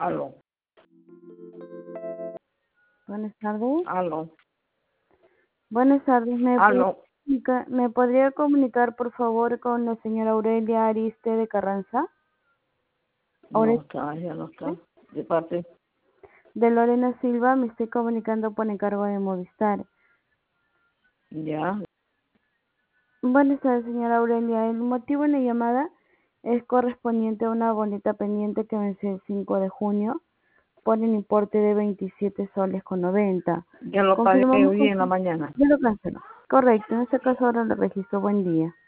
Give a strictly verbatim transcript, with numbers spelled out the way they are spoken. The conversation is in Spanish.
Aló, Buenas tardes. aló, Buenas tardes. ¿Me, pod- aló. comunica- ¿Me podría comunicar, por favor, con la señora Aurelia Ariste de Carranza? No Aure- está, ya no está. De parte, De Lorena Silva, me estoy comunicando por encargo de Movistar. ya. Buenas tardes, señora Aurelia. El motivo de la llamada es correspondiente a una boleta pendiente que vence el cinco de junio por el importe de veintisiete soles con noventa. Ya lo pagué Confirmamos hoy con... en la mañana. Ya lo canceló. Correcto. En este caso ahora le registro. Buen día.